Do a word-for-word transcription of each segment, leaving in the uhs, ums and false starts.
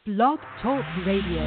Blog Talk Radio.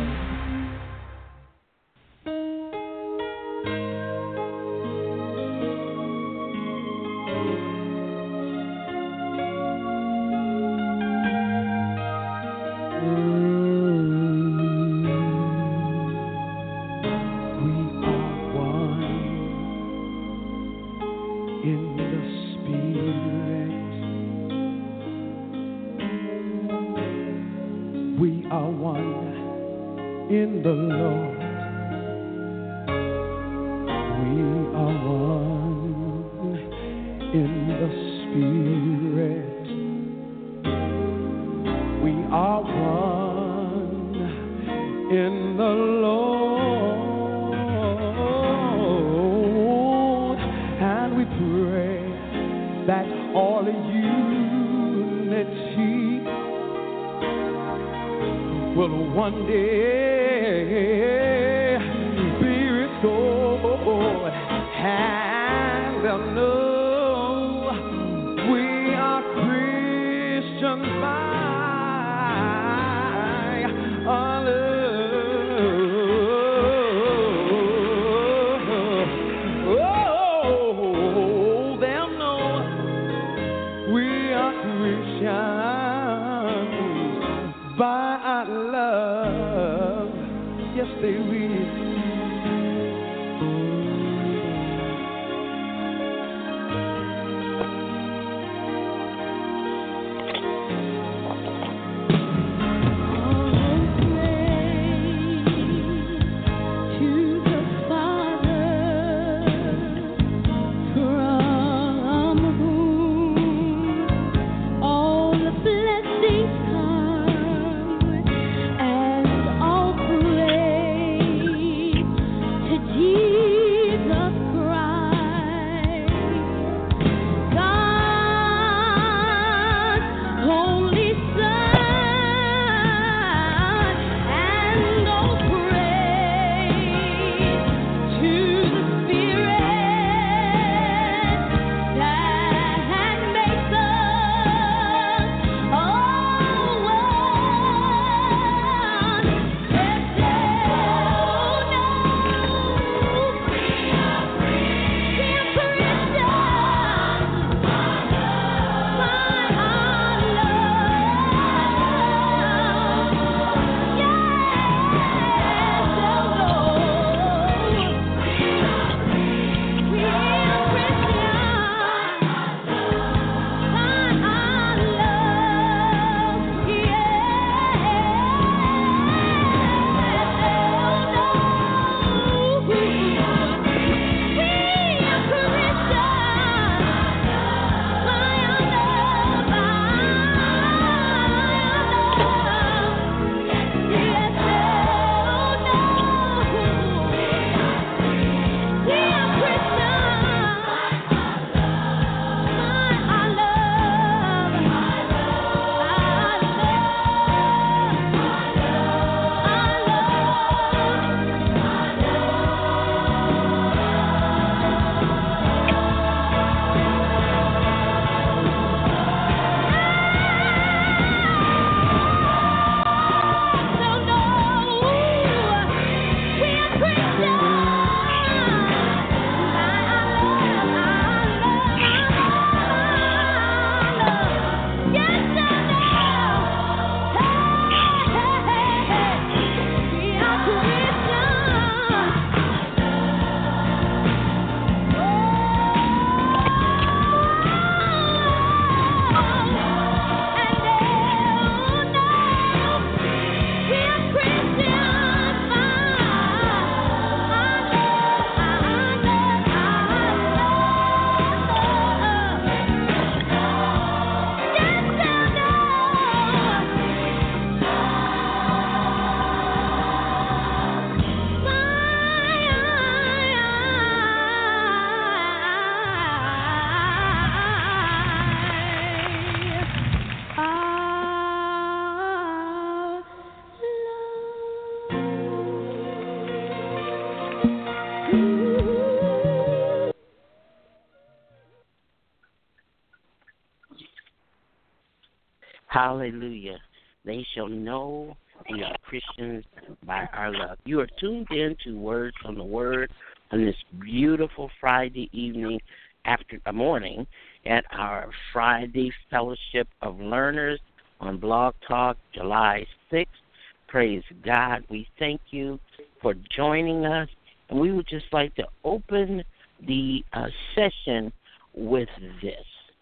Hallelujah. They shall know we are Christians by our love. You are tuned in to Words from the Word on this beautiful Friday evening, after a morning, at our Friday Fellowship of Learners on Blog Talk, July sixth. Praise God. We thank you for joining us. And we would just like to open the uh, session with this: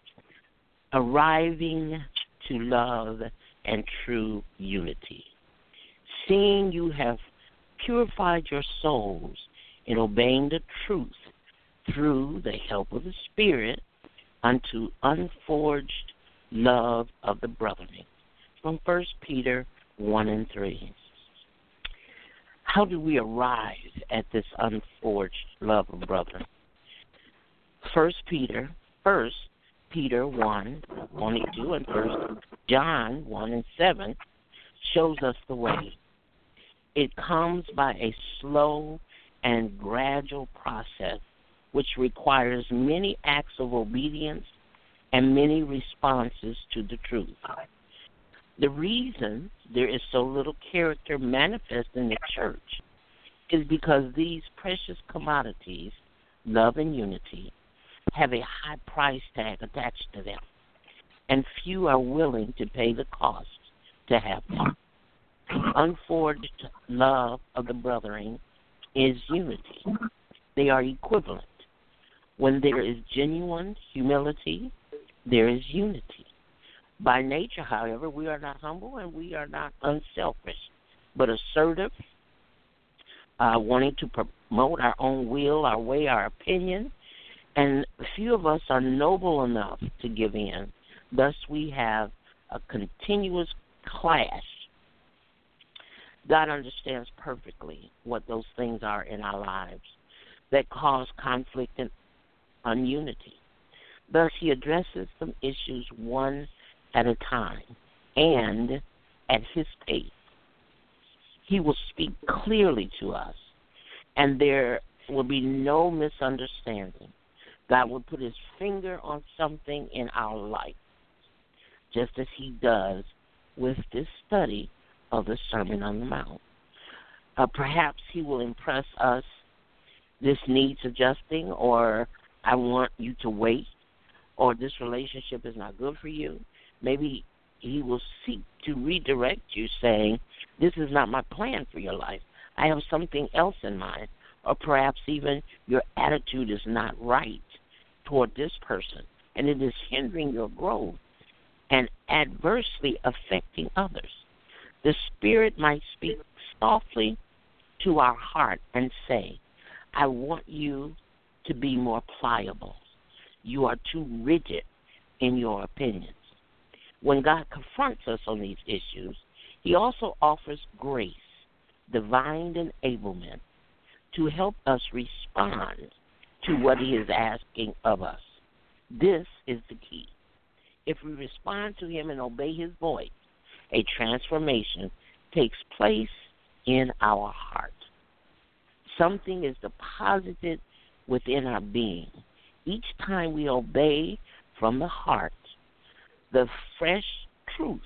arriving to love and true unity. Seeing you have purified your souls in obeying the truth through the help of the Spirit unto unforged love of the brethren. From First Peter one and three. How do we arrive at this unforged love of brethren? First Peter, First Peter one, one and two, and First John one and seven shows us the way. It comes by a slow and gradual process which requires many acts of obedience and many responses to the truth. The reason there is so little character manifest in the church is because these precious commodities, love and unity, have a high price tag attached to them, and few are willing to pay the cost to have them. Unforged love of the brethren is unity. They are equivalent. When there is genuine humility, there is unity. By nature, however, we are not humble and we are not unselfish, but assertive, uh, wanting to promote our own will, our way, our opinion, and few of us are noble enough to give in. Thus, we have a continuous clash. God understands perfectly what those things are in our lives that cause conflict and ununity. Thus, he addresses some issues one at a time and at his pace. He will speak clearly to us, and there will be no misunderstanding. God will put his finger on something in our life, just as he does with this study of the Sermon on the Mount. Uh, perhaps he will impress us, this needs adjusting, or I want you to wait, or this relationship is not good for you. Maybe he will seek to redirect you, saying, this is not my plan for your life. I have something else in mind. Or perhaps even your attitude is not right toward this person, and it is hindering your growth and adversely affecting others. The Spirit might speak softly to our heart and say, I want you to be more pliable. You are too rigid in your opinions. When God confronts us on these issues, he also offers grace, divine enablement, to help us respond to what he is asking of us. This is the key. If we respond to him and obey his voice, a transformation takes place in our heart. Something is deposited within our being. Each time we obey from the heart, the fresh truth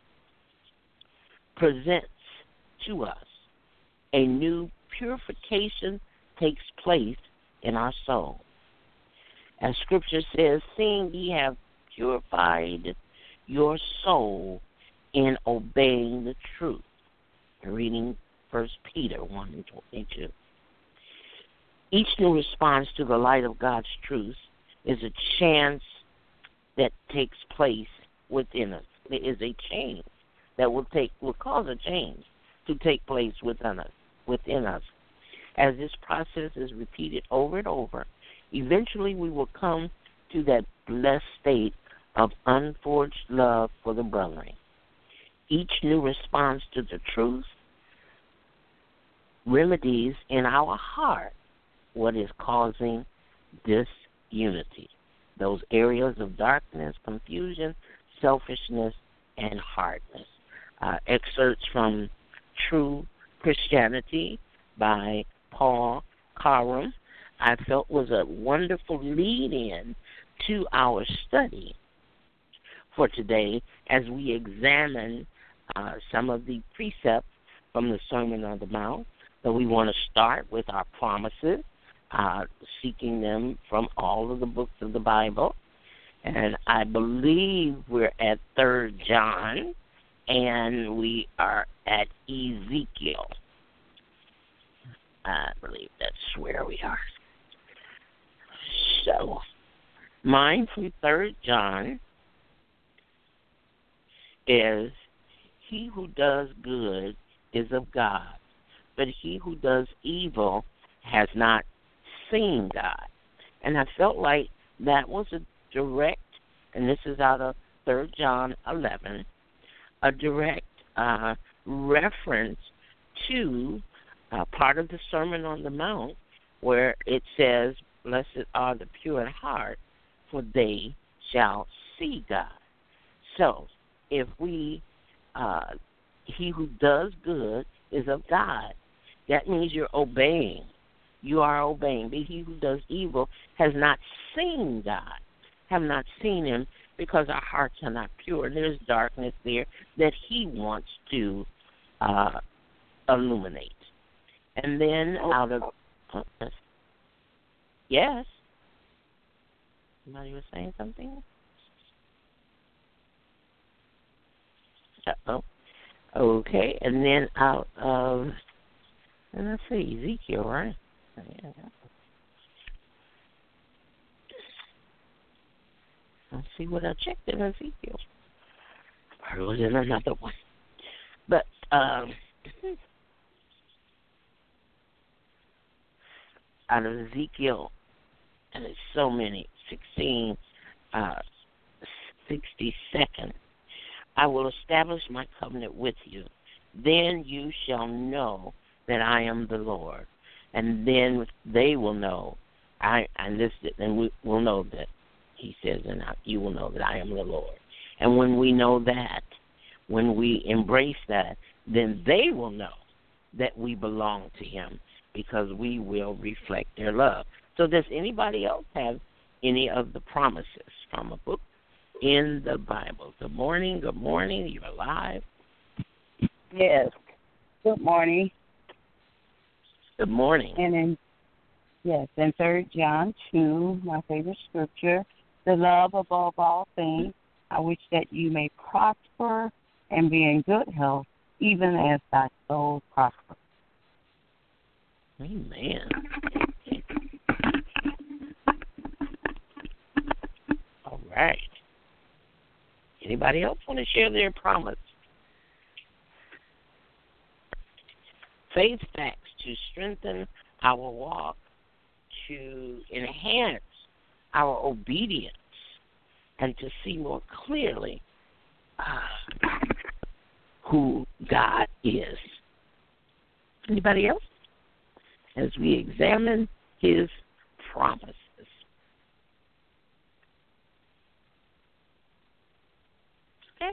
presents to us. A new purification takes place in our soul. As Scripture says, seeing ye have purified your soul in obeying the truth. Reading First Peter one and twenty-two. Each new response to the light of God's truth is a chance that takes place within us. There is a change that will take will cause a change to take place within us. Within us, as this process is repeated over and over, eventually we will come to that blessed state of unforged love for the brethren. Each new response to the truth remedies in our heart what is causing disunity, those areas of darkness, confusion, selfishness, and hardness. Uh, excerpts from True Christianity by Paul Carum, I felt was a wonderful lead-in to our study for today as we examine uh, some of the precepts from the Sermon on the Mount. So we want to start with our promises, uh, seeking them from all of the books of the Bible. And I believe we're at Third John, and we are at Ezekiel. I believe that's where we are. So, mine from Third John is, he who does good is of God, but he who does evil has not seen God. And I felt like that was a direct, and this is out of Third John eleven, a direct uh, reference to uh, part of the Sermon on the Mount where it says, blessed are the pure in heart, for they shall see God. So, if we, uh, he who does good is of God, that means you're obeying. You are obeying. But he who does evil has not seen God, have not seen him, because our hearts are not pure. There's darkness there that he wants to uh, illuminate. And then out of, uh, yes, somebody was saying something? Uh-oh. Okay, and then out of, and let's see, Ezekiel, right? Yeah. Let's see what I checked in Ezekiel. Or was in another one? But, um, out of Ezekiel, and it's so many, sixteen, uh, sixty-second, I will establish my covenant with you. Then you shall know that I am the Lord. And then they will know, I and this, and we will know that he says, and you will know that I am the Lord. And when we know that, when we embrace that, then they will know that we belong to him, because we will reflect their love. So does anybody else have any of the promises from a book in the Bible? Good morning, good morning, you're alive. Yes, good morning. Good morning. And in, yes, in Third John two, my favorite scripture, the love above all things, I wish that you may prosper and be in good health, even as thy soul prospers. Amen. All right. Anybody else want to share their promise? Faith facts to strengthen our walk, to enhance our obedience, and to see more clearly uh, who God is. Anybody else? As we examine his promises. Okay.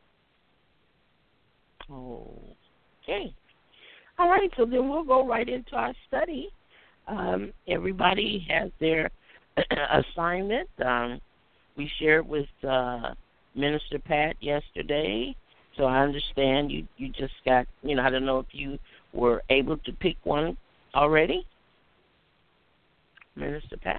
Okay. All right, so then we'll go right into our study. Um, everybody has their assignment. Um, we shared with uh, Minister Pat yesterday, so I understand you, you just got, you know, I don't know if you were able to pick one already, Minister Pat?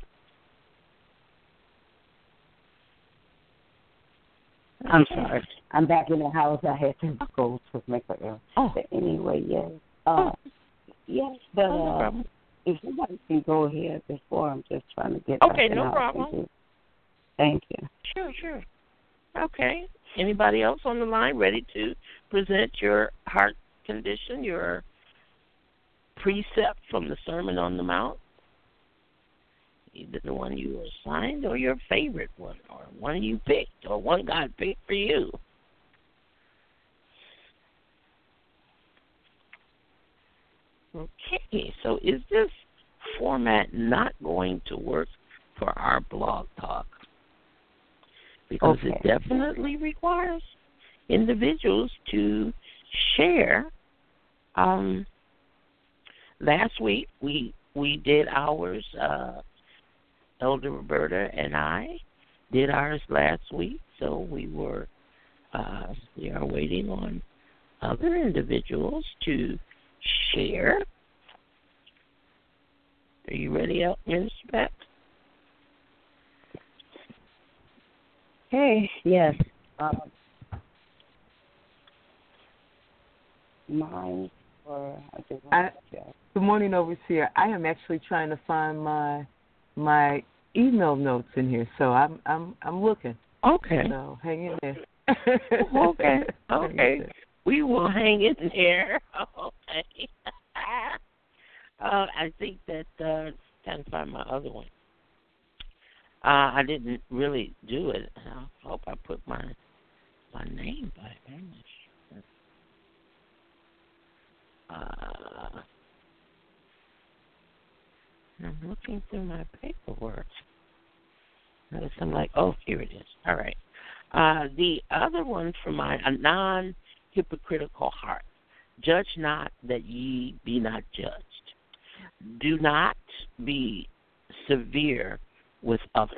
I'm sorry. I'm back in the house. I had to go to make an error. Oh. But anyway, yes. Uh, yes, but oh, no uh, problem. if somebody can go ahead before, I'm just trying to get Okay, back in no the house. problem. Thank you. Sure, sure. Okay. Anybody else on the line ready to present your heart condition, your precept from the Sermon on the Mount? Either the one you were assigned or your favorite one, or one you picked, or one God picked for you. Okay, so is this format not going to work for our blog talk? Because okay. it definitely requires individuals to share. Um, last week we we did ours. Uh, Elder Roberta and I did ours last week, so we were uh, we are waiting on other individuals to share. Are you ready, Minister Pat? Hey, yes. Um, mine or I just I, good morning, Overseer. I am actually trying to find my my email notes in here, so I'm I'm I'm looking. Okay. So hang in there. okay. Okay. We will hang in there. Okay. uh, I think that uh, trying to find my other one. Uh, I didn't really do it. I hope I put my my name back. I'm not sure. Uh, I'm looking through my paperwork. Notice I'm like, oh, here it is. All right. Uh, the other one for my a non-hypocritical heart. Judge not that ye be not judged. Do not be severe with others.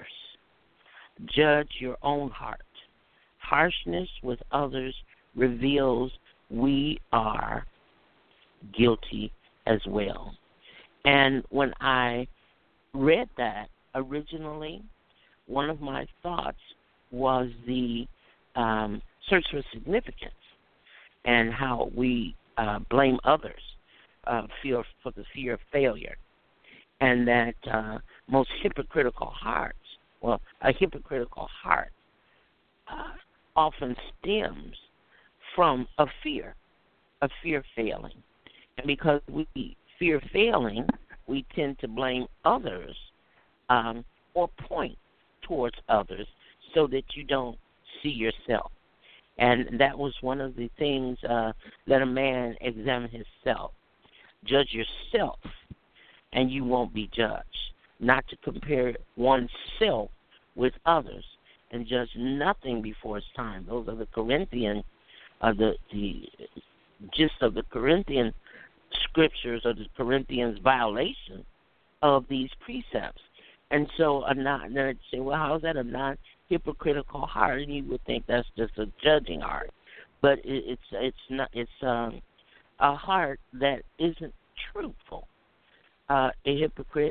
Judge your own heart. Harshness with others reveals we are guilty as well. And when I read that originally, one of my thoughts was the um, search for significance and how we uh, blame others uh, fear for the fear of failure, and that uh, most hypocritical hearts, well, a hypocritical heart uh, often stems from a fear, a fear of failing. And because we fear failing, we tend to blame others um, or point towards others so that you don't see yourself. And that was one of the things, uh, let a man examine himself. Judge yourself, and you won't be judged. Not to compare oneself with others, and judge nothing before it's time. Those are the Corinthian, uh, the the gist of the Corinthian scriptures, or the Corinthians' violation of these precepts. And so, a non, then I'd say, well, how is that a non-hypocritical heart? And you would think that's just a judging heart, but it, it's it's not. It's um, a heart that isn't truthful. Uh, a hypocrite.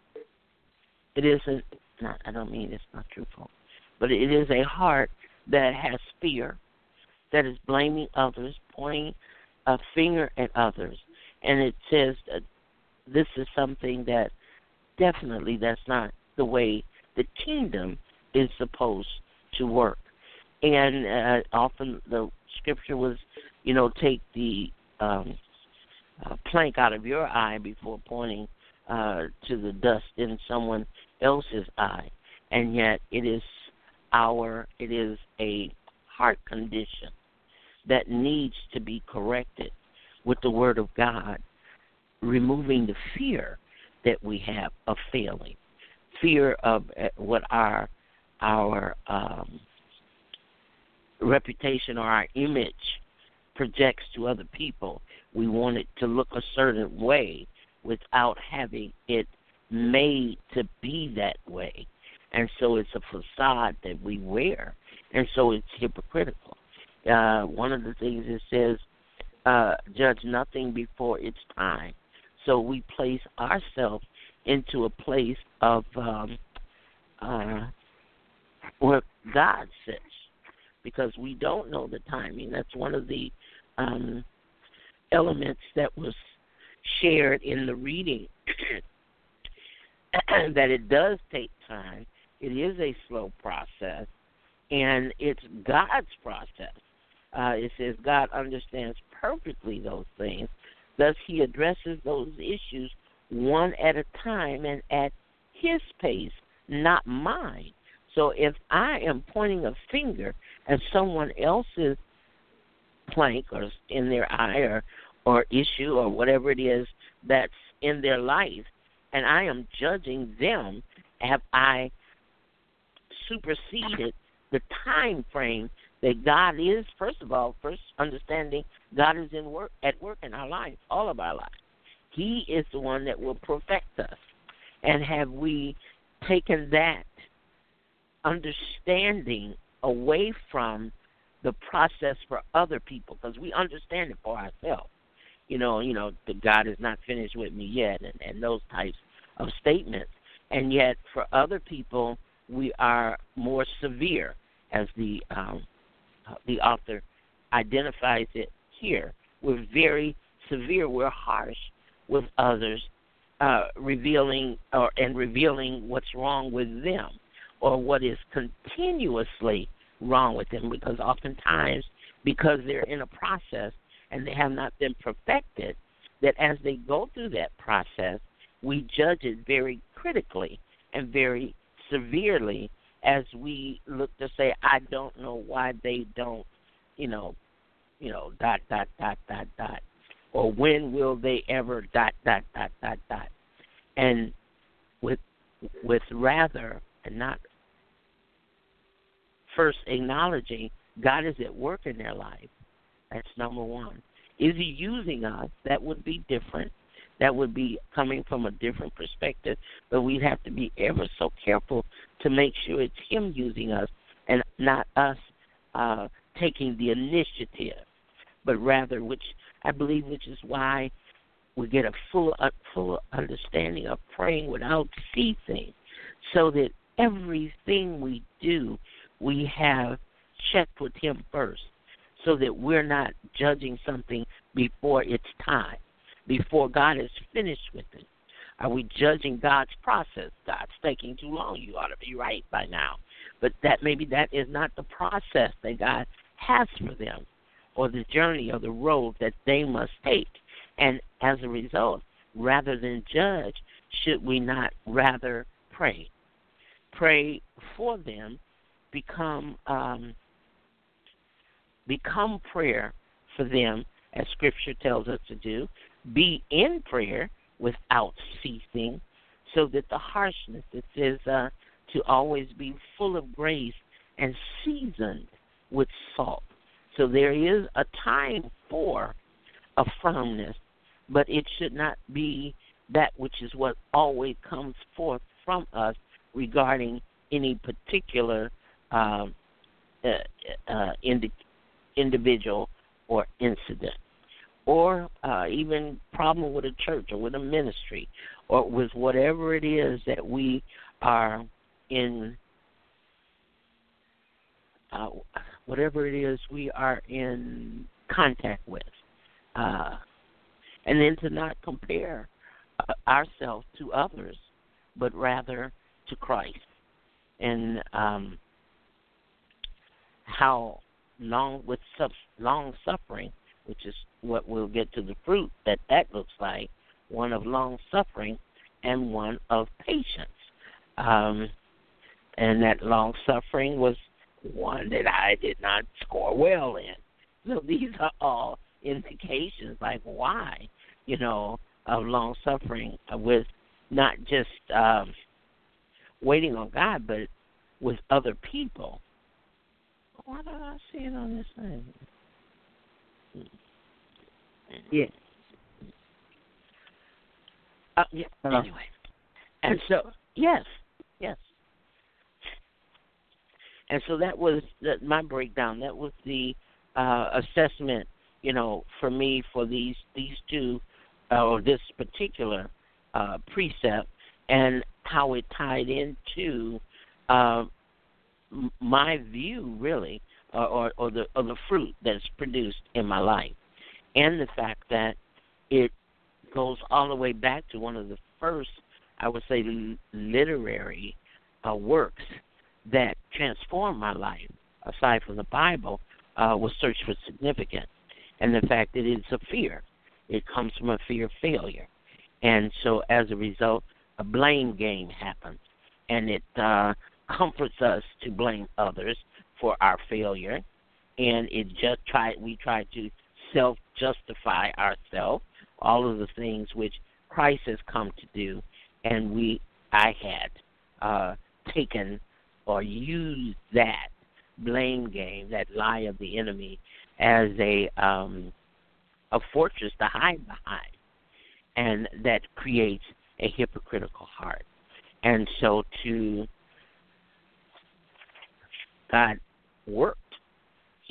It isn't. Not, I don't mean it's not truthful, but it is a heart that has fear, that is blaming others, pointing a finger at others, and it says that this is something that definitely that's not the way the kingdom is supposed to work. And uh, often the scripture was, you know, take the um, uh, plank out of your eye before pointing uh, to the dust in someone else's eye. And yet it is our, it is a heart condition that needs to be corrected with the Word of God, removing the fear that we have of failing, fear of what our our um, reputation or our image projects to other people. We want it to look a certain way without having it made to be that way. And so it's a facade that we wear, and so it's hypocritical. Uh, one of the things it says, uh, judge nothing before its time. So we place ourselves into a place of um, uh, where God sits, because we don't know the timing. That's one of the um, elements that was shared in the reading, that it does take time. It is a slow process, and it's God's process. Uh, it says God understands perfectly those things. Thus, he addresses those issues one at a time and at his pace, not mine. So if I am pointing a finger at someone else's plank or in their eye or, or issue or whatever it is that's in their life, and I am judging them, have I superseded the time frame that God is, first of all, first understanding God is in work at work in our life, all of our lives. He is the one that will perfect us. And have we taken that understanding away from the process for other people, because we understand it for ourselves. You know, you know, the God is not finished with me yet, and, and those types of statements. And yet, for other people, we are more severe, as the um, the author identifies it here. We're very severe. We're harsh with others, uh, revealing or and revealing what's wrong with them, or what is continuously wrong with them. Because oftentimes, because they're in a process and they have not been perfected, that as they go through that process, we judge it very critically and very severely, as we look to say, I don't know why they don't, you know, you know, dot, dot, dot, dot, dot. Or when will they ever dot, dot, dot, dot, dot. And with with rather and not first acknowledging God is at work in their life. That's number one. Is he using us? That would be different. That would be coming from a different perspective, but we'd have to be ever so careful to make sure it's him using us and not us uh, taking the initiative, but rather, which I believe, which is why we get a full, uh, full understanding of praying without ceasing, so that everything we do, we have checked with him first, so that we're not judging something before it's time, before God is finished with it. Are we judging God's process? God's taking too long. You ought to be right by now. But that maybe that is not the process that God has for them, or the journey or the road that they must take. And as a result, rather than judge, should we not rather pray? Pray for them, become um, become prayer for them, as Scripture tells us to do. Be in prayer without ceasing, so that the harshness, it says uh, to always be full of grace and seasoned with salt. So there is a time for a firmness, but it should not be that which is what always comes forth from us regarding any particular um, uh, uh, indi- individual or incident, or uh, even problem with a church or with a ministry, or with whatever it is that we are in, uh, whatever it is we are in contact with. Uh, and then to not compare uh, ourselves to others, but rather to Christ. And um, how long, with sub- long suffering, which is what we'll get to the fruit that that looks like, one of long suffering and one of patience. Um, and that long suffering was one that I did not score well in. So these are all indications, like why, you know, of long suffering with not just um, waiting on God, but with other people. Why don't I see it on this thing? Yeah. Uh, yeah. Hello. Anyway, and so yes, yes, and so that was the, my breakdown. That was the uh, assessment, you know, for me for these these two uh, or this particular uh, precept, and how it tied into uh, my view, really, or, or, or the or the fruit that's produced in my life, and the fact that it goes all the way back to one of the first, I would say, literary uh, works that transformed my life, aside from the Bible, uh, was Search for Significance, and the fact that it's a fear. It comes from a fear of failure, and so as a result, a blame game happens, and it uh, comforts us to blame others for our failure, and it just try we try to self-justify ourselves, all of the things which Christ has come to do, and we, I had uh, taken or used that blame game, that lie of the enemy, as a um, a fortress to hide behind, and that creates a hypocritical heart. And so to God worked.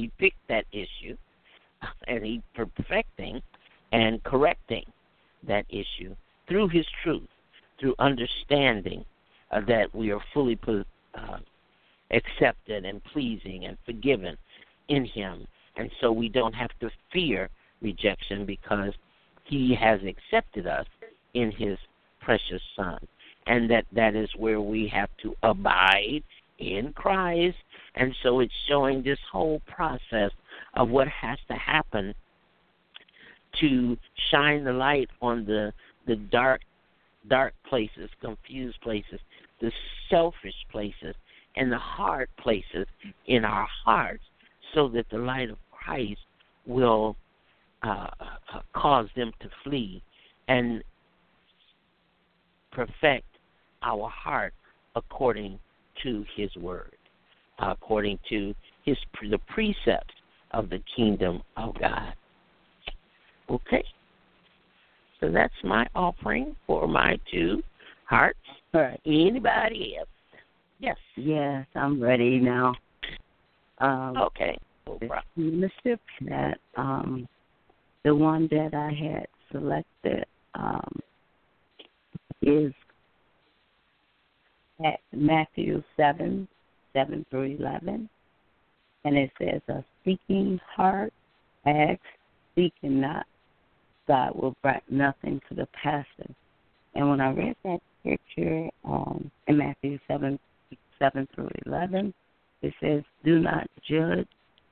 he picked that issue, and he perfecting and correcting that issue through his truth, through understanding uh, that we are fully put, uh, accepted and pleasing and forgiven in him. And so we don't have to fear rejection because he has accepted us in his precious Son. And that, that is where we have to abide in Christ. And so it's showing this whole process of what has to happen to shine the light on the, the dark, dark places, confused places, the selfish places, and the hard places in our hearts, so that the light of Christ will uh, cause them to flee and perfect our heart according to his word, according to his the precepts of the kingdom of God. Okay. So that's my offering for my two hearts. All right. Anybody else? Yes. Yes, I'm ready now. Um, okay. No problem. Mister Pat, um, the one that I had selected um, is at Matthew seven, seven through eleven. And it says, a seeking heart asks, seeking not, God will bring nothing to the pastor. And when I read that scripture um, in Matthew seven, seven through eleven, it says, do not judge,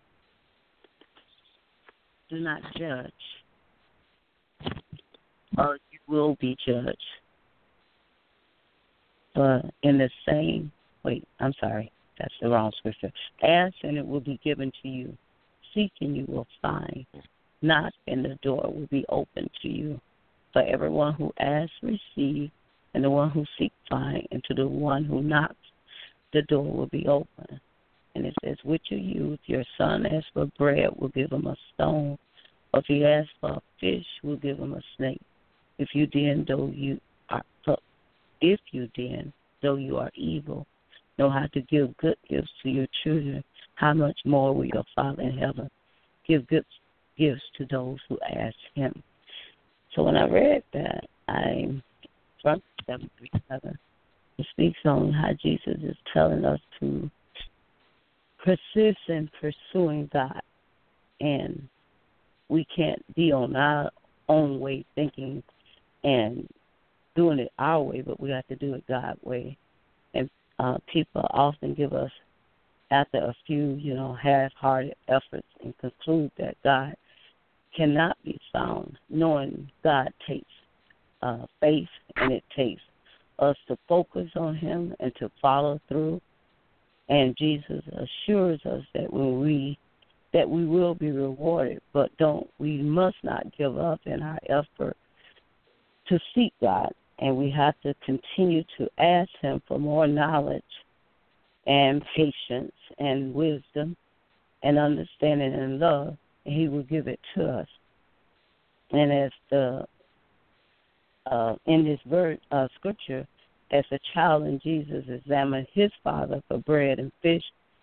do not judge, or you will be judged. But in the same, wait, I'm sorry, that's the wrong scripture. Ask and it will be given to you. Seek and you will find. Knock and the door will be open to you. For everyone who asks, receive, and the one who seeks, find, and to the one who knocks, the door will be open. And it says, which of you, if your son asks for bread, will give him a stone, or if he asks for a fish, will give him a snake. If you then, though you are, if you then, though you are evil, know how to give good gifts to your children, how much more will your Father in heaven give good gifts to those who ask him? So when I read that, I, from seven three seven, it speaks on how Jesus is telling us to persist in pursuing God. And we can't be on our own way thinking and doing it our way, but we have to do it God's way. And uh, people often give us, after a few, you know, half-hearted efforts, and conclude that God cannot be found, knowing God takes uh, faith, and it takes us to focus on him and to follow through. And Jesus assures us that when we that we will be rewarded, but don't we must not give up in our effort to seek God, and we have to continue to ask him for more knowledge and patience and wisdom and understanding and love, and he will give it to us. And as the uh, in this verse, uh, scripture, as a child in Jesus examined his father for bread and fish,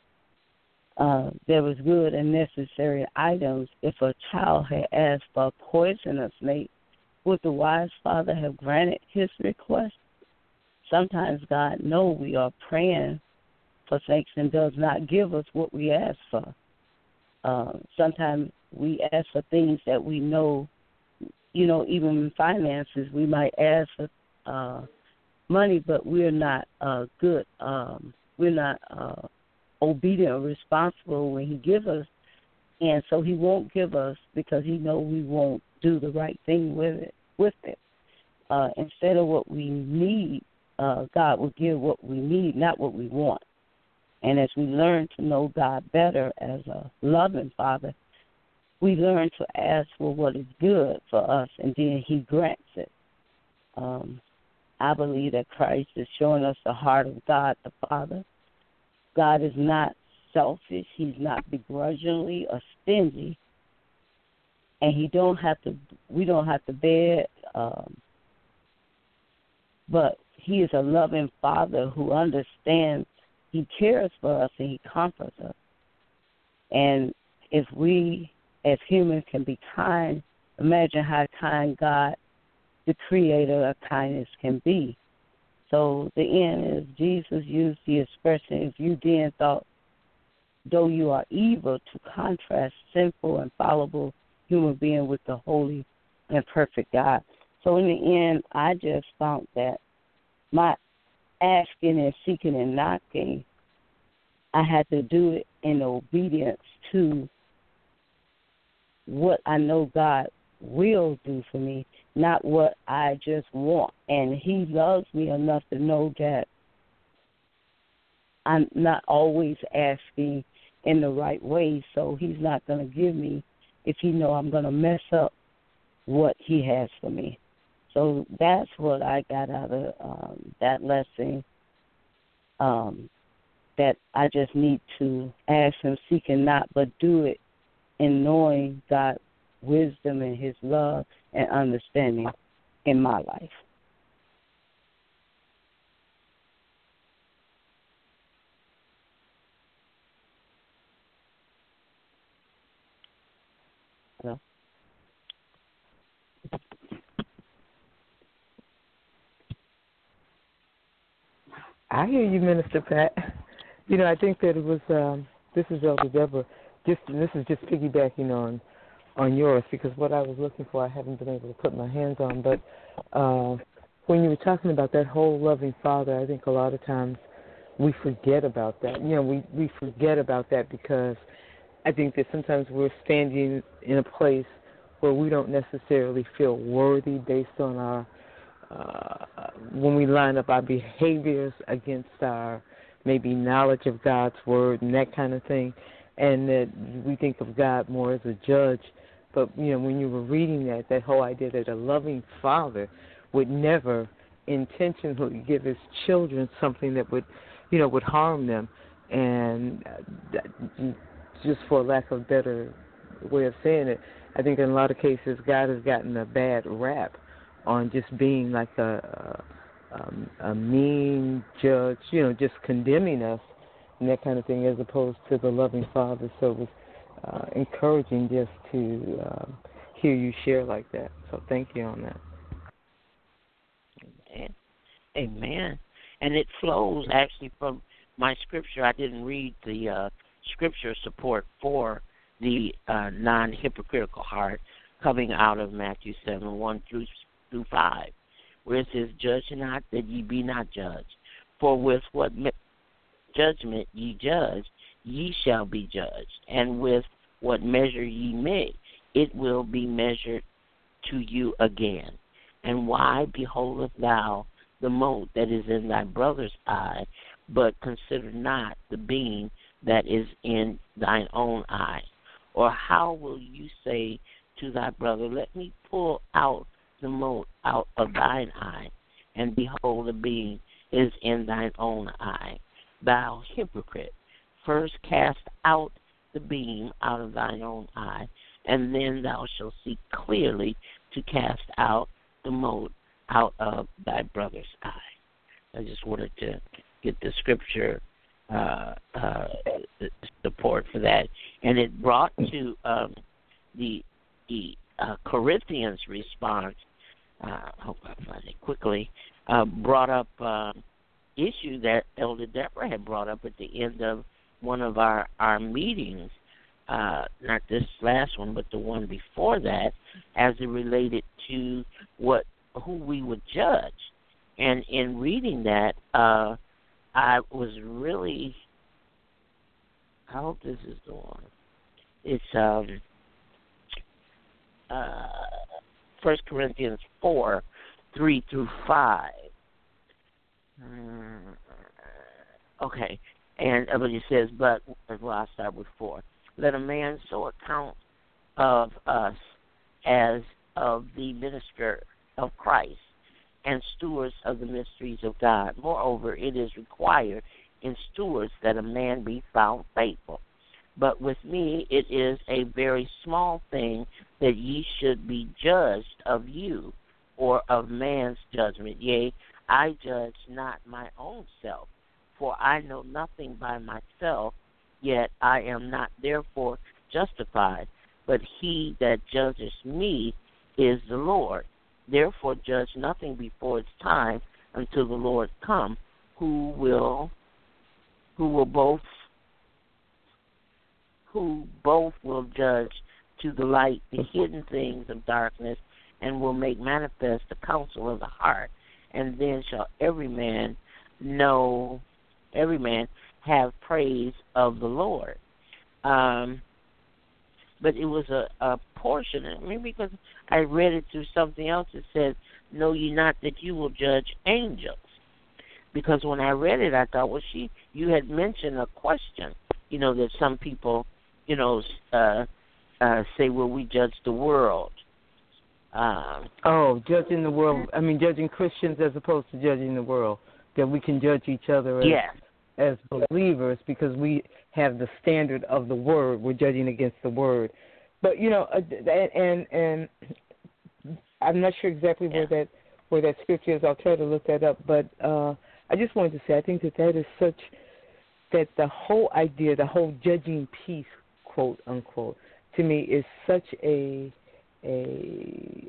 uh, there was good and necessary items. If a child had asked for a poisonous snake, would the wise father have granted his request? Sometimes God knows we are praying for things and does not give us what we ask for. Uh, sometimes we ask for things that we know, you know, even in finances, we might ask for uh, money, but we're not uh, good. Um, we're not uh, obedient or responsible when he gives us, and so he won't give us because he knows we won't do the right thing with it. With it, uh, instead of what we need, uh, God will give what we need, not what we want. And as we learn to know God better as a loving Father, we learn to ask for what is good for us, and then he grants it. Um, I believe that Christ is showing us the heart of God the Father. God is not selfish. He's not begrudgingly or stingy. And he don't have to, we don't have to beg, um, but he is a loving Father who understands. He cares for us and he comforts us. And if we as humans can be kind, imagine how kind God, the creator of kindness, can be. So the end is Jesus used the expression, if you then thought, though you are evil, to contrast sinful and fallible human being with the holy and perfect God. So in the end, I just found that my asking and seeking and knocking, I had to do it in obedience to what I know God will do for me, not what I just want. And he loves me enough to know that I'm not always asking in the right way, so he's not going to give me if he know I'm going to mess up what he has for me. So that's what I got out of um, that lesson, um, that I just need to ask him, seek and not, but do it in knowing God's wisdom and his love and understanding in my life. Hello? I hear you, Minister Pat. You know, I think that it was, um, this is Elder Deborah, just, this is just piggybacking on, on yours, because what I was looking for I haven't been able to put my hands on. But uh, when you were talking about that whole loving Father, I think a lot of times we forget about that. You know, we, we forget about that because I think that sometimes we're standing in a place where we don't necessarily feel worthy based on our, uh, when we line up our behaviors against our maybe knowledge of God's word and that kind of thing, and that we think of God more as a judge. But, you know, when you were reading that, that whole idea that a loving father would never intentionally give his children something that would, you know, would harm them. And that, just for lack of a better way of saying it, I think in a lot of cases God has gotten a bad rap on just being like a, a, a mean judge, you know, just condemning us and that kind of thing, as opposed to the loving Father. So it was uh, encouraging just to uh, hear you share like that. So thank you on that. Amen. Amen. And it flows actually from my scripture. I didn't read the uh, scripture support for the uh, non-hypocritical heart coming out of Matthew seven, one through, through five, where it says, judge not that ye be not judged. For with what me- judgment ye judge, ye shall be judged. And with what measure ye make, it will be measured to you again. And why beholdest thou the mote that is in thy brother's eye, but consider not the beam that is in thine own eye? Or how will you say to thy brother, let me pull out the mote out of thine eye, and behold, the beam is in thine own eye? Thou hypocrite, first cast out the beam out of thine own eye, and then thou shalt see clearly to cast out the mote out of thy brother's eye. I just wanted to get the scripture uh, uh, support for that. And it brought to um, the, the uh, Corinthians response, uh, I hope I find it quickly, uh, brought up uh, issue that Elder Deborah had brought up at the end of one of our, our meetings, uh, not this last one, but the one before that, as it related to what who we would judge. And in reading that, uh, I was really, I hope this is the one. It's um, uh, First Corinthians four, three through five. Uh, okay, and uh, but it says, but well, I'll start with four. Let a man so account of us as of the minister of Christ and stewards of the mysteries of God. Moreover, it is required in stewards that a man be found faithful. But with me it is a very small thing that ye should be judged of you, or of man's judgment. Yea, I judge not my own self, for I know nothing by myself, yet I am not therefore justified, but he that judges me is the Lord. Therefore judge nothing before its time until the Lord come, who will who will both who both will judge to the light the hidden things of darkness, and will make manifest the counsel of the heart. And then shall every man know, every man have praise of the Lord. Um, but it was a, a portion, maybe because I read it through something else. It said, "Know ye not that you will judge angels?" Because when I read it, I thought, well, she, you had mentioned a question, you know, that some people, you know, uh, uh, say, well, we judge the world. Um, oh, judging the world. I mean, judging Christians as opposed to judging the world. That we can judge each other as, yes. as believers because we have the standard of the word. We're judging against the word. But, you know, and and I'm not sure exactly where yeah. that where that scripture is. I'll try to look that up. But uh, I just wanted to say I think that that is such, that the whole idea, the whole judging piece, quote, unquote, to me is such a a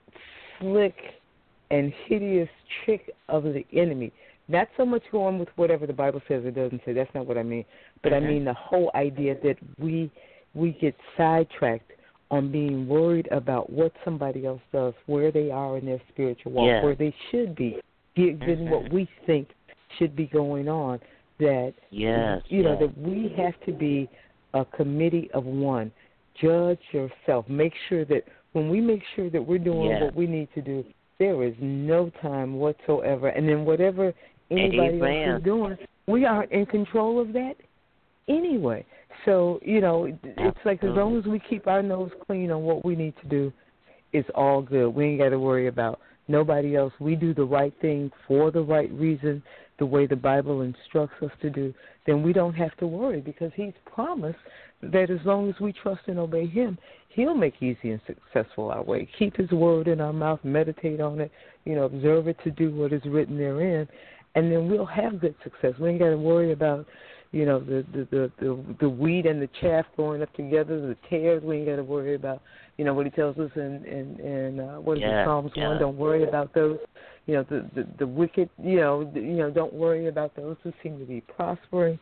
slick and hideous trick of the enemy. Not so much going with whatever the Bible says or doesn't say. That's not what I mean. But mm-hmm. I mean the whole idea that we we get sidetracked on being worried about what somebody else does, where they are in their spiritual walk, yeah. where they should be, given mm-hmm. what we think should be going on. That yes, you know yes. that we have to be a committee of one. Judge yourself. Make sure that when we make sure that we're doing yes. what we need to do, there is no time whatsoever. And then whatever anybody Amen. else is doing, we aren't in control of that anyway. So, you know, Absolutely. it's like as long as we keep our nose clean on what we need to do, it's all good. We ain't got to worry about nobody else. We do the right thing for the right reason, the way the Bible instructs us to do, then we don't have to worry because he's promised that as long as we trust and obey him, he'll make easy and successful our way. Keep his word in our mouth, meditate on it, you know, observe it to do what is written therein, and then we'll have good success. We ain't got to worry about, you know, the, the, the, the, the wheat and the chaff growing up together, the tares. We ain't got to worry about, you know, what he tells us in, in, in uh, what is yeah, it, Psalms yeah. one, don't worry about those. You know, the, the, the wicked, you know, the, you know, don't worry about those who seem to be prospering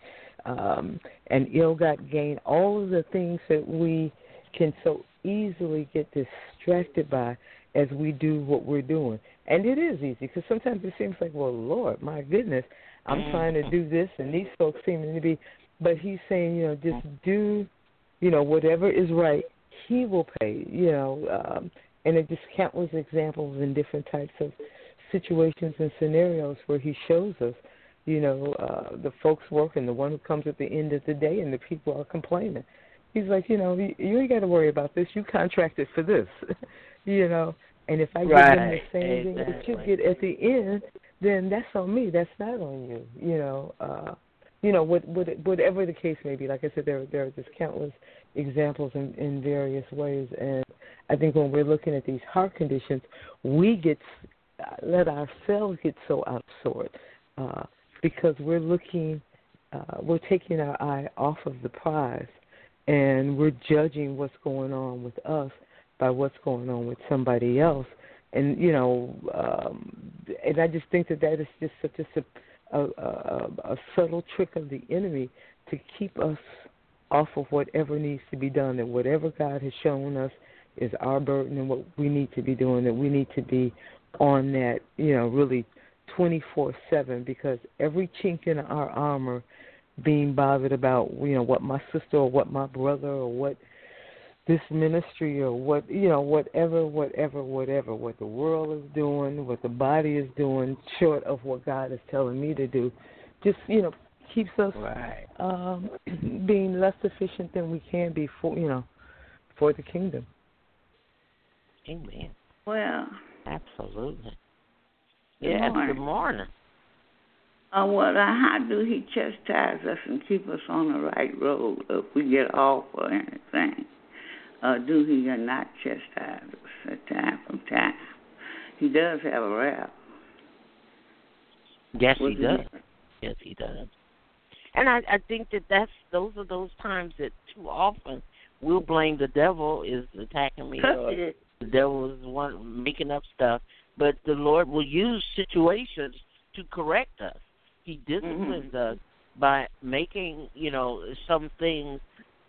um, and ill-got gain. All of the things that we can so easily get distracted by as we do what we're doing. And it is easy because sometimes it seems like, well, Lord, my goodness, I'm mm-hmm. trying to do this and these folks seem to be, but he's saying, you know, just do, you know, whatever is right, he will pay, you know, um, and it just countless examples in different types of situations and scenarios where he shows us, you know, uh, the folks working, the one who comes at the end of the day and the people are complaining. He's like, you know, you, you ain't got to worry about this. You contracted for this, you know, and if I give right. them the same exactly. thing that you get at the end, then that's on me. That's not on you, you know. Uh, you know, what, what, whatever the case may be. Like I said, there, there are just countless examples in, in various ways. And I think when we're looking at these heart conditions, we get let ourselves get so out of sort uh, because we're looking, uh, we're taking our eye off of the prize, and we're judging what's going on with us by what's going on with somebody else. And, you know, um, and I just think that that is just such a, a, a, a subtle trick of the enemy to keep us off of whatever needs to be done, that whatever God has shown us is our burden and what we need to be doing, that we need to be on that, you know, really twenty-four seven, because every chink in our armor being bothered about, you know, what my sister or what my brother or what this ministry or what, you know, whatever, whatever, whatever, what the world is doing, what the body is doing, short of what God is telling me to do, just, you know, keeps us right. um, being less efficient than we can be for, you know, for the kingdom. Amen. Well, absolutely. Good Yes, morning. good morning. Uh, well, uh, how do he chastise us and keep us on the right road if we get off or anything? Uh, do he not chastise us at time from time? He does have a rap. Yes, Was he does. Yes, he does. And I, I think that that's those are those times that too often we'll blame the devil is attacking me or the devil is one making up stuff. But the Lord will use situations to correct us. He disciplines mm-hmm. us by making, you know, some things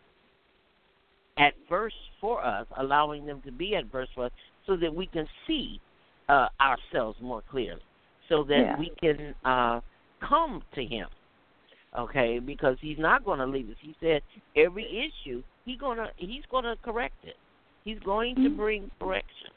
adverse for us, allowing them to be adverse for us so that we can see uh, ourselves more clearly, so that yeah. we can uh, come to him, okay, because he's not going to leave us. He said every issue, he gonna, he's going to correct it. He's going mm-hmm. to bring correction.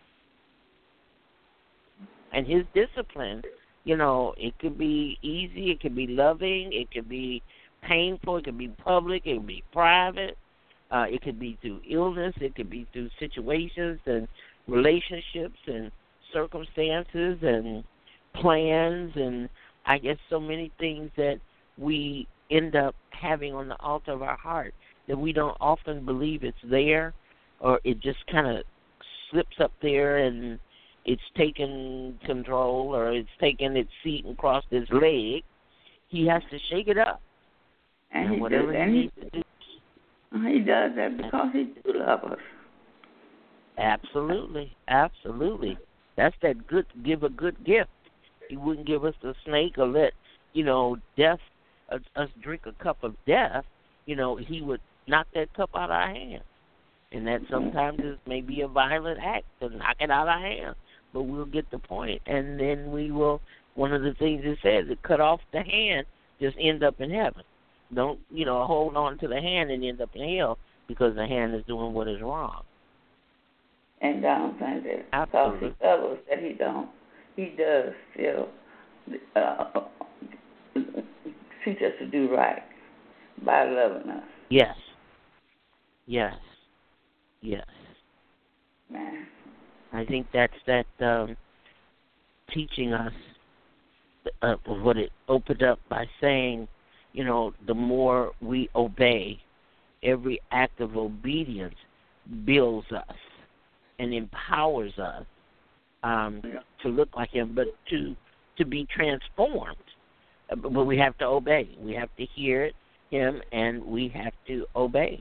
And his discipline, you know, it could be easy, it could be loving, it could be painful, it could be public, it could be private. Uh, it could be through illness. It could be through situations and relationships and circumstances and plans and I guess so many things that we end up having on the altar of our heart that we don't often believe it's there, or it just kind of slips up there and it's taken control or it's taken its seat and crossed its leg. He has to shake it up. And, and he whatever does, he needs to do. He does that because he do love us. Absolutely, absolutely. That's that good, give a good gift. He wouldn't give us the snake or let, you know, death, uh, us drink a cup of death. You know, he would knock that cup out of our hands. And that sometimes is maybe a violent act to knock it out of our hands. But we'll get the point, and then we will, one of the things it says, it cut off the hand, just end up in heaven. Don't, you know, hold on to the hand and end up in hell because the hand is doing what is wrong. And don't think that Absolutely. because he loves us that he don't, he does still uh, teach us to do right by loving us. Yes. Yes. Yes. Man. I think that's that um, teaching us uh, what it opened up by saying, you know, the more we obey, every act of obedience builds us and empowers us um, yeah. to look like him, but to to be transformed. But we have to obey. We have to hear him, and we have to obey.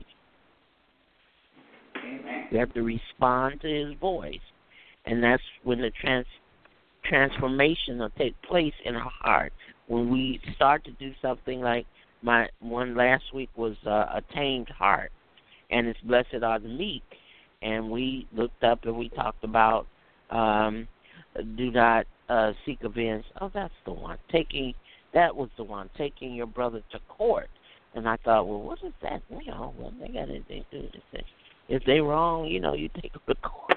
Amen. We have to respond to his voice. And that's when the trans- transformation will take place in our heart. When we start to do something like my one last week was uh, a tamed heart, and it's blessed are the meek. And we looked up and we talked about um, do not uh, seek revenge. Oh, that's the one. Taking that was the one. Taking your brother to court. And I thought, well, what is that? You know, well, they got anything to do with this. If they wrong, you know, you take them to court.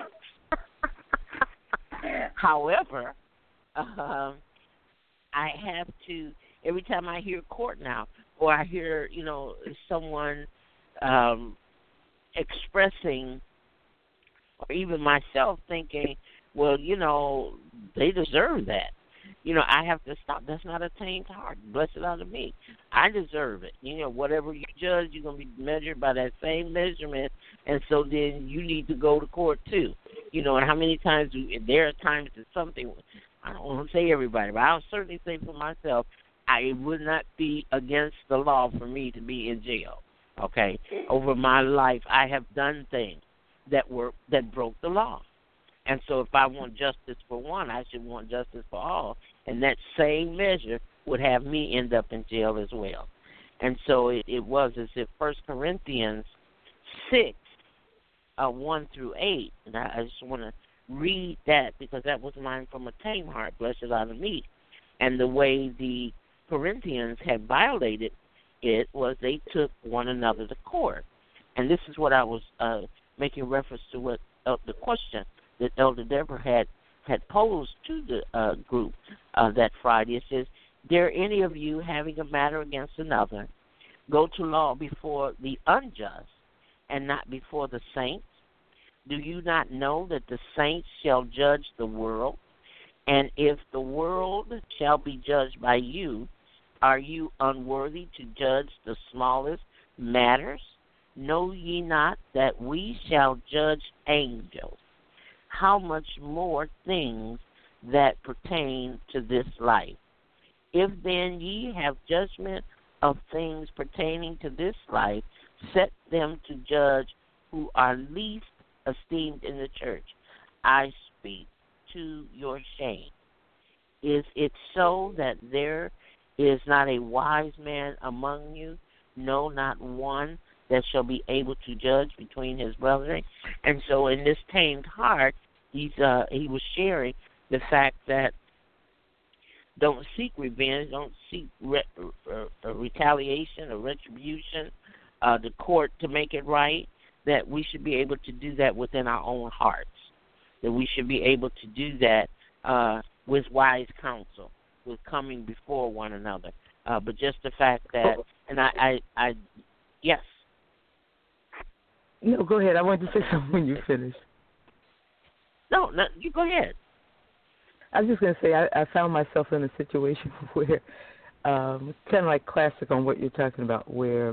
However, um, I have to, every time I hear court now, or I hear, you know, someone um, expressing, or even myself thinking, well, you know, they deserve that. You know, I have to stop. That's not a tamed heart. Blessed are the meek. I deserve it. You know, whatever you judge, you're going to be measured by that same measurement, and so then you need to go to court too. You know, and how many times do, there are times that something, I don't want to say everybody, but I'll certainly say for myself, I, it would not be against the law for me to be in jail, okay? Over my life, I have done things that were that broke the law. And so if I want justice for one, I should want justice for all. And that same measure would have me end up in jail as well. And so it, it was as if First Corinthians six, uh, one through eight, and I, I just want to read that because that was mine from a tame heart, blessed are the meek. And the way the Corinthians had violated it was they took one another to court. And this is what I was uh, making reference to what uh, the question that Elder Deborah had, had posed to the uh, group uh, that Friday. It says, dare any of you having a matter against another go to law before the unjust and not before the saints? Do you not know that the saints shall judge the world? And if the world shall be judged by you, are you unworthy to judge the smallest matters? Know ye not that we shall judge angels? How much more things that pertain to this life? If then ye have judgment of things pertaining to this life, Set them to judge who are least esteemed in the church. I speak to your shame. Is it so that there is not a wise man among you? No, not one that shall be able to judge between his brethren. And so in this tamed heart, he's uh, he was sharing the fact that don't seek revenge, don't seek re- uh, retaliation or retribution, uh, the court to make it right, that we should be able to do that within our own hearts, that we should be able to do that uh, with wise counsel, with coming before one another. Uh, but just the fact that, and I, I, I, yes. No, go ahead. I wanted to say something when you finish. No, no, you go ahead. I was just going to say I, I found myself in a situation where, um, kind of like classic on what you're talking about, where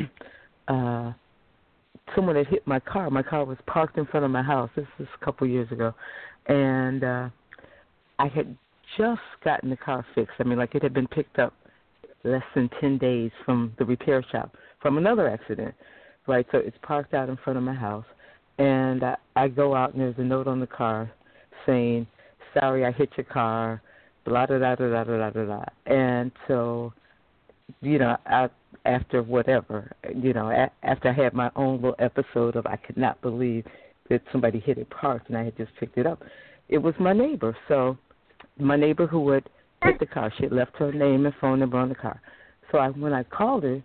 uh, someone had hit my car. My car was parked in front of my house. This was a couple years ago. And uh, I had just gotten the car fixed. I mean, like it had been picked up less than ten days from the repair shop from another accident, right? So it's parked out in front of my house. And I, I go out and there's a note on the car saying, sorry, I hit your car, blah, blah, blah, blah, blah, blah, blah. And so, you know, I, after whatever, you know, a, after I had my own little episode of I could not believe that somebody hit it parked and I had just picked it up, it was my neighbor. So my neighbor who had hit the car, she had left her name and phone number on the car. So I, when I called her,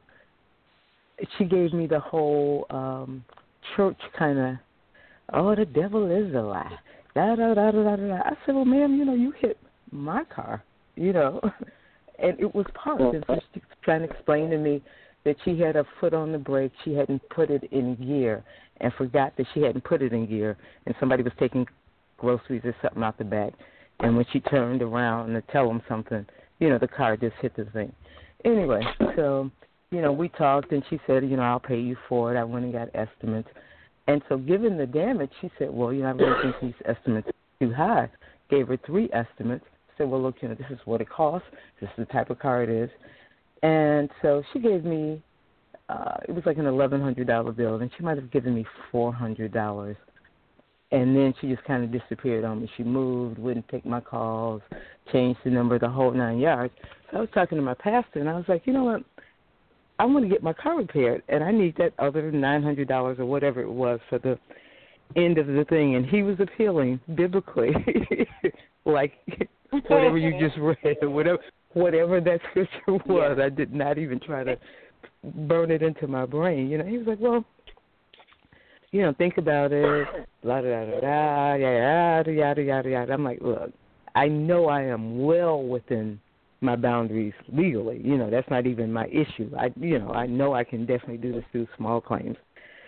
she gave me the whole um, church kind of, oh, the devil is a lie. Da, da, da, da, da, da. I said, well, ma'am, you know, you hit my car, you know, and it was parked. And so she was trying to explain to me that she had her foot on the brake, she hadn't put it in gear, and forgot that she hadn't put it in gear, and somebody was taking groceries or something out the back. And when she turned around to tell them something, you know, the car just hit the thing. Anyway, so, you know, we talked, and she said, you know, I'll pay you for it. I went and got estimates. And so given the damage, she said, well, you know, I really think these estimates are too high. Gave her three estimates. Said, well, look, you know, this is what it costs. This is the type of car it is. And so she gave me, uh, it was like an eleven hundred dollars bill, and she might have given me four hundred dollars. And then she just kind of disappeared on me. She moved, wouldn't take my calls, changed the number, the whole nine yards. So I was talking to my pastor, and I was like, you know what? I want to get my car repaired, and I need that other nine hundred dollars or whatever it was for the end of the thing. And he was appealing biblically, like whatever you just read, whatever whatever that scripture was. I did not even try to burn it into my brain. You know, he was like, well, you know, think about it, blah, blah, blah, blah, yada, yada, yada, yada. I'm like, look, I know I am well within my boundaries legally. You know, that's not even my issue. I, you know, I know I can definitely do this through small claims.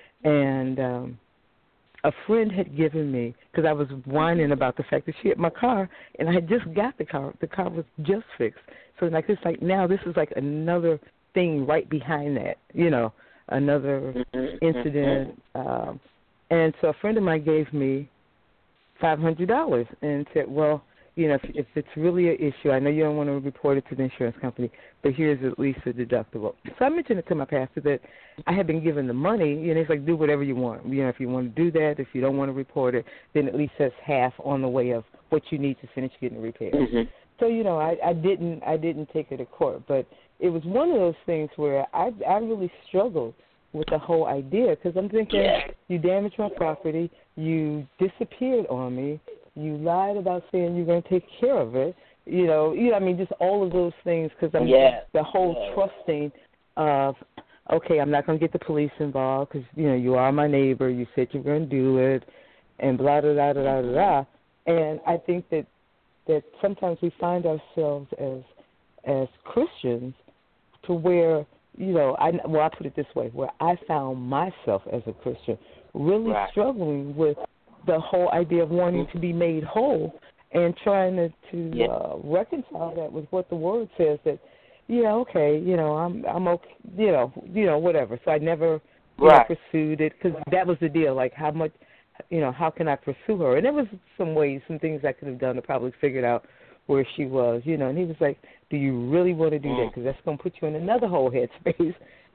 And um, a friend had given me, because I was whining about the fact that she hit my car, and I had just got the car. The car was just fixed. So like it's like now this is like another thing right behind that, you know, another incident. Um, and so a friend of mine gave me five hundred dollars and said, well, you know, if, if it's really an issue, I know you don't want to report it to the insurance company, but here's at least a deductible. So I mentioned it to my pastor that I had been given the money, you know, it's like do whatever you want. You know, if you want to do that, if you don't want to report it, then at least that's half on the way of what you need to finish getting repaired. Mm-hmm. So, you know, I, I didn't I didn't take her to court, but it was one of those things where I I really struggled with the whole idea because I'm thinking yeah. you damaged my property, you disappeared on me, you lied about saying you're going to take care of it, you know, you know, I mean, just all of those things because I'm yeah. the whole yeah. trusting of, okay, I'm not going to get the police involved because, you know, you are my neighbor, you said you're going to do it, and blah, blah, blah, blah, blah, blah. And I think that, that sometimes we find ourselves as as Christians to where, you know, I, well, I put it this way, where I found myself as a Christian really right. struggling with the whole idea of wanting to be made whole and trying to, to yeah. uh, reconcile that with what the Word says that, yeah, okay, you know, I'm I'm okay, you know, you know, whatever. So I never you right. know, pursued it because that was the deal. Like, how much, you know, how can I pursue her? And there was some ways, some things I could have done to probably figured out where she was, you know. And he was like, do you really want to do that? Because that's going to put you in another whole headspace.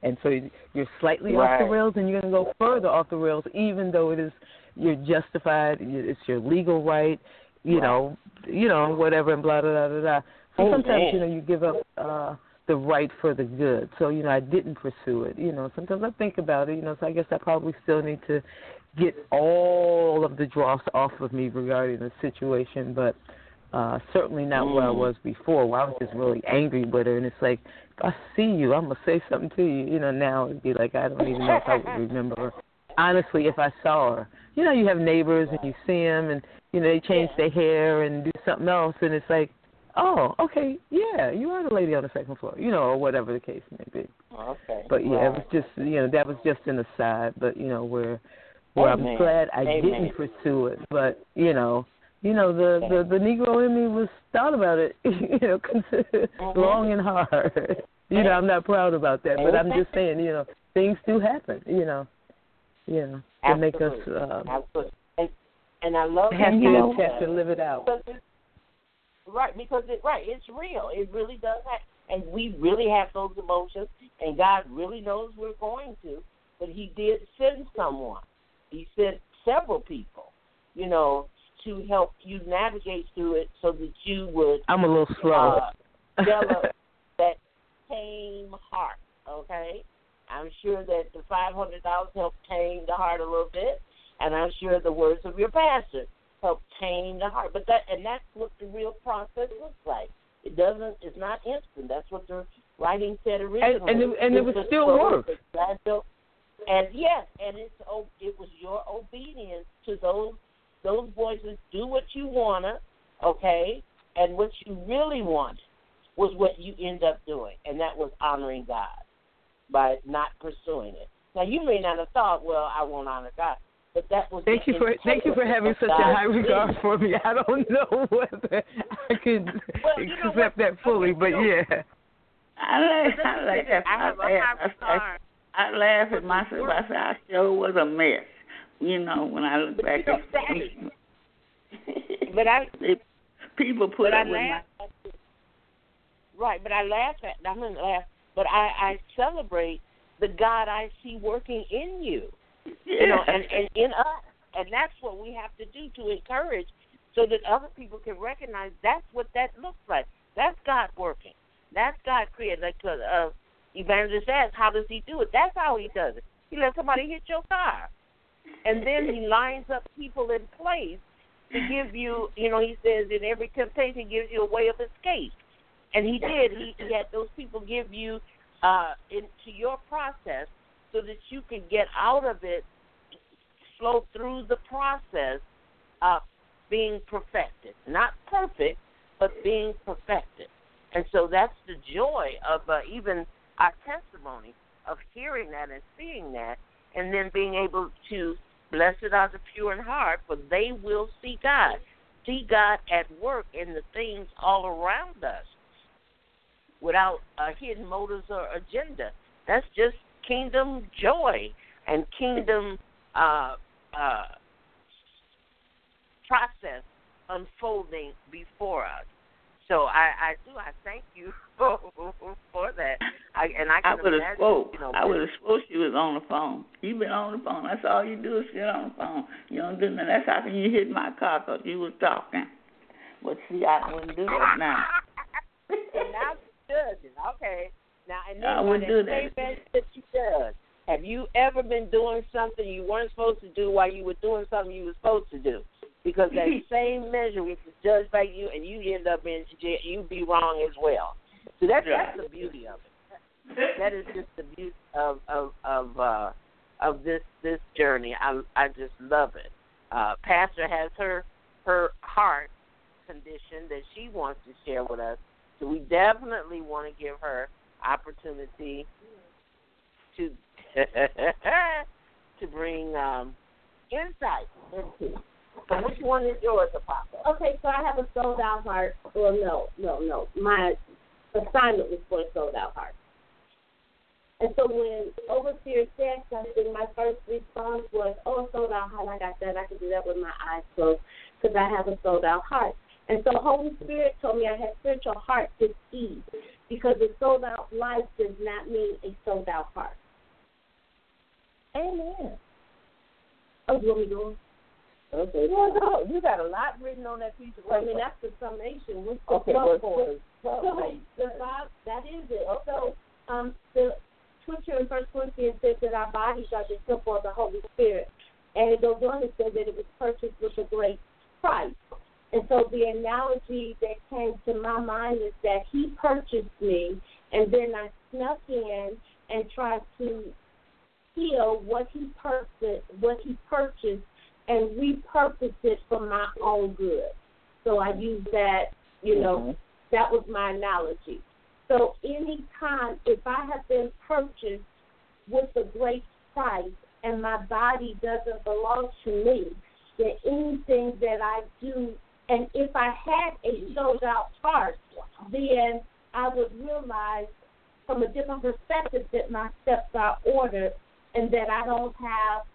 And so you're slightly right. off the rails, and you're going to go further off the rails, even though it is you're justified, it's your legal right, you right. know, you know, whatever, and blah, blah, blah, blah, blah. So Amen. sometimes, you know, you give up uh, the right for the good. So, you know, I didn't pursue it. You know, sometimes I think about it, you know, so I guess I probably still need to get all of the dross off of me regarding the situation, but uh, certainly not mm. where I was before, where I was just really angry with her. And it's like, if I see you, I'm going to say something to you. You know, now it'd be like, I don't even know if I would remember her. Honestly, if I saw her. You know, you have neighbors and you see them and, you know, they change yeah. their hair and do something else, and it's like, oh, okay, yeah, you are the lady on the second floor, you know, or whatever the case may be. Okay. But, yeah, right. it was just, you know, that was just an aside, but, you know, where, where I'm glad I Amen. didn't pursue it. But, you know, you know, the, the, the Negro in me was thought about it, you know, considered mm-hmm. long and hard. You know, I'm not proud about that, but I'm just saying, you know, things do happen, you know, you know, to make us uh, Absolutely. And, and I love have that. to attempt to live it out. Right, because it right, it's real. It really does happen, and we really have those emotions, and God really knows we're going to. But He did send someone. He sent several people, you know, to help you navigate through it, so that you would. I'm a little slow. Uh, develop that tame heart. Okay, I'm sure that the five hundred dollars helped tame the heart a little bit, and I'm sure the words of your pastor help tame the heart. But that and that's what the real process looks like. It doesn't. It's not instant. That's what the writing said originally. And, and, it, and it was still work. And yes, and it's it was your obedience to those those voices. Do what you wanna, okay, and what you really wanted was what you end up doing, and that was honoring God by not pursuing it. Now you may not have thought, well, I won't honor God. But that was thank you for thank you for having such a high regard for me. I don't know whether I could well, accept that fully, but yeah. I laugh. I laugh. I, I, laugh. I, I laugh at myself. I say I sure was a mess. You know, when I look back at it. But I people put up with my right. But I laugh at. I'm gonna laugh. But I, I celebrate the God I see working in you. Yeah. You know, and, and in us. And that's what we have to do to encourage so that other people can recognize that's what that looks like. That's God working. That's God creating. Like uh, Evangelist asked, how does He do it? That's how He does it. He lets somebody hit your car. And then He lines up people in place to give you, you know, He says in every temptation He gives you a way of escape. And He did. He, he had those people give you uh, into your process so that you can get out of it, flow through the process of being perfected. Not perfect, but being perfected. And so that's the joy of uh, even our testimony of hearing that and seeing that, and then being able to, blessed are the pure in heart, for they will see God. See God at work in the things all around us without uh, hidden motives or agenda. That's just kingdom joy and kingdom uh, uh, process unfolding before us. So I, I do. I thank you for, for that. I, and I can I would have imagine, spoke. You know, I would have spoke. She was on the phone. You've been on the phone. That's all you do is sit on the phone. You don't do nothing. That's how can you hit my car because you was talking. But see, I wouldn't do that now. And now she does it. Okay. Now, and then I wouldn't do that. that she does. Have you ever been doing something you weren't supposed to do while you were doing something you were supposed to do? Because that same measure was judged by you, and you end up in jail, you'd be wrong as well. So that's that's the beauty of it. That is just the beauty of of of uh, of this this journey. I I just love it. Uh, Pastor has her her heart condition that she wants to share with us, so we definitely want to give her opportunity to to bring um, insight into. So which one is yours, Apostle? Okay, so I have a sold out heart. Well, no, no, no. My assignment was for a sold out heart. And so when Overseer said something, my first response was, oh, sold out heart, I got that. I can do that with my eyes closed because I have a sold out heart. And so Holy Spirit told me I had spiritual heart disease. because a sold out life does not mean a sold out heart. Amen. Oh, you want me to go? Okay, well, no, you got a lot written on that piece of paper. I mean, that's the summation. What's the okay, well, for so the Bible, that is it. Okay. So um, the scripture in First Corinthians says that our bodies are the temple of the Holy Spirit. And it goes on to say that it was purchased with a great price. And so the analogy that came to my mind is that he purchased me, and then I snuck in and tried to steal what he purchased, what he purchased, and repurpose it for my own good. So I use that, you know, mm-hmm. that was my analogy. So any time, if I have been purchased with a great price and my body doesn't belong to me, then anything that I do, and if I had a sold-out heart, then I would realize from a different perspective that my steps are ordered and that I don't have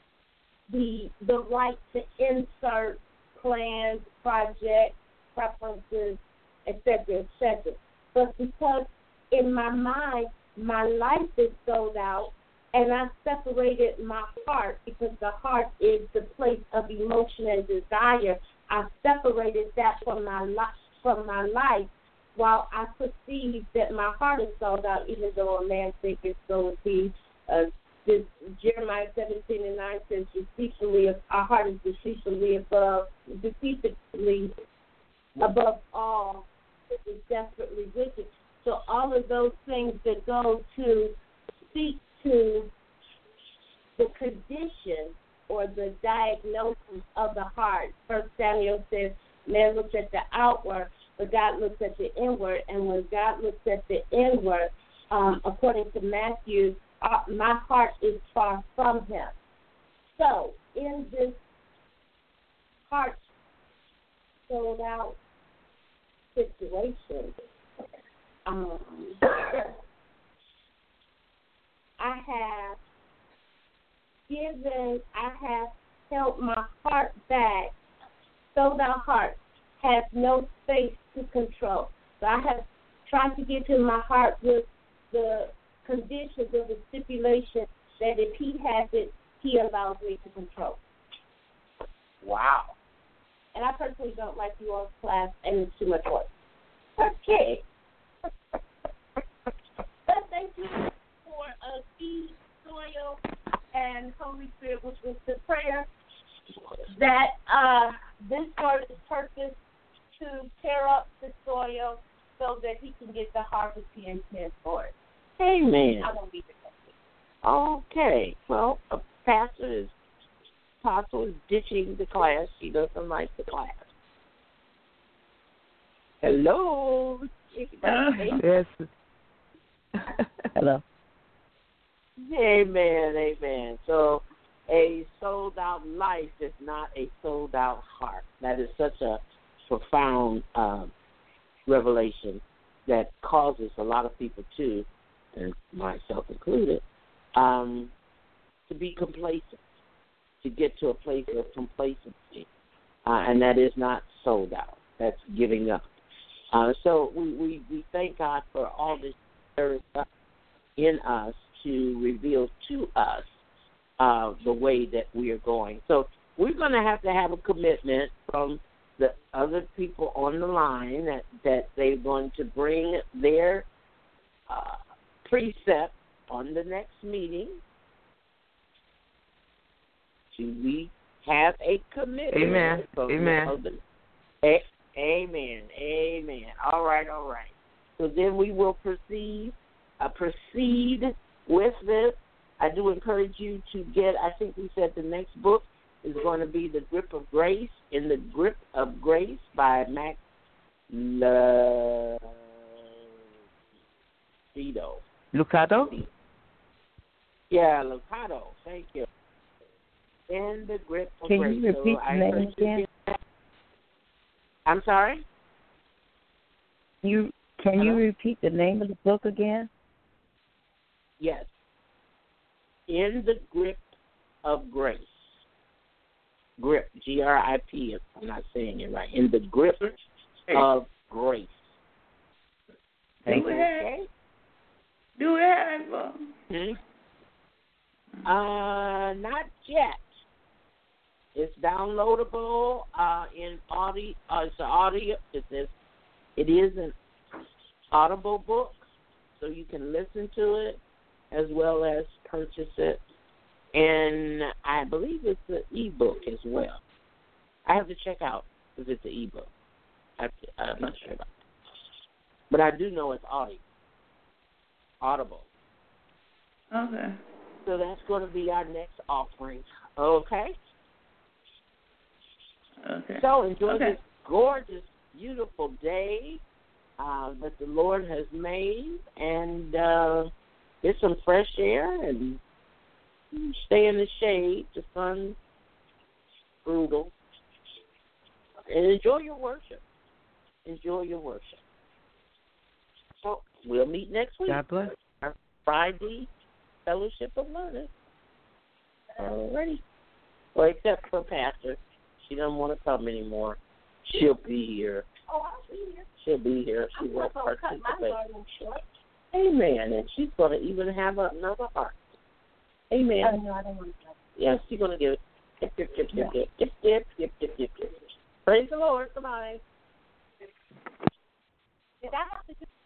the the right to insert plans, projects, preferences, et cetera, et cetera. But because in my mind, my life is sold out, and I separated my heart because the heart is the place of emotion and desire. I separated that from my life, from my life, while I perceive that my heart is sold out, even though a man thinketh so is he. Uh, this Jeremiah seventeen and nine says, "Deceitfully, our heart is deceitfully above, deceitfully above all, it is desperately wicked." So all of those things that go to speak to the condition or the diagnosis of the heart. First Samuel says, man looks at the outward, but God looks at the inward. And when God looks at the inward, um, according to Matthew, uh, my heart is far from him. So in this heart sold out situation, um, I have given, I have held my heart back, so that heart has no space to control. So I have tried to give him my heart with the conditions of the stipulation that if he has it, he allows me to control. Wow. And I personally don't like you all's class, and it's too much work. Okay. But thank you for a seed, soil, and Holy Spirit, which was the prayer that uh, this word is purposed to tear up the soil so that he can get the harvest he intends for it. Amen. I won't be there. Okay. Well, a pastor is, apostle is ditching the class. She doesn't like the class. Hello. Yes. Hello. Amen, amen. So a sold-out life is not a sold-out heart. That is such a profound um, revelation that causes a lot of people to, and myself included, um, to be complacent, to get to a place of complacency, uh, and that is not sold out. That's giving up. Uh, so we, we, we thank God for all this stirred up in us to reveal to us uh, the way that we are going. So we're going to have to have a commitment from the other people on the line that, that they're going to bring their uh, precept on the next meeting. Do we have a commitment? Amen. Amen. A- amen. Amen. All right, all right. So then we will proceed, uh, proceed with this. I do encourage you to get, I think we said the next book is going to be The Grip of Grace, In the Grip of Grace by Max Lucado. Lucado? Yeah, Lucado. Thank you. In the Grip of Can Grace. you repeat so the name again? I'm sorry? You Can Hello? you repeat the name of the book again? Yes. In the Grip of Grace. Grip, G R I P, if I'm not saying it right. In the Grip of Grace. Thank do you. we have, do we have it for? Hmm? Uh, not yet. It's downloadable uh, in audio. Uh, it's an audio. It is. It is an Audible book, so you can listen to it as well as purchase it. And I believe it's an ebook as well. I have to check out if it's an ebook. I have to, I'm not sure about that, but I do know it's audio, Audible. Okay. So that's going to be our next offering. Okay. Okay. So enjoy okay. this gorgeous, beautiful day uh, that the Lord has made, and uh, get some fresh air and stay in the shade. The sun's brutal, and enjoy your worship. Enjoy your worship. So we'll meet next week. God bless. Our Friday Fellowship of Learners. Alrighty. Well, except for Pastor. She doesn't want to come anymore. She'll be here. Oh, I'll be here. She'll be here. She I'm won't not going to cut my participate. garden short. Amen. And she's going to even have another heart. Amen. Oh, no, I don't want to cut. Yes, she's going to give it. Dip, dip, dip, dip, dip, dip, dip, dip, dip, dip, dip. Praise the Lord. Goodbye. Did I have to do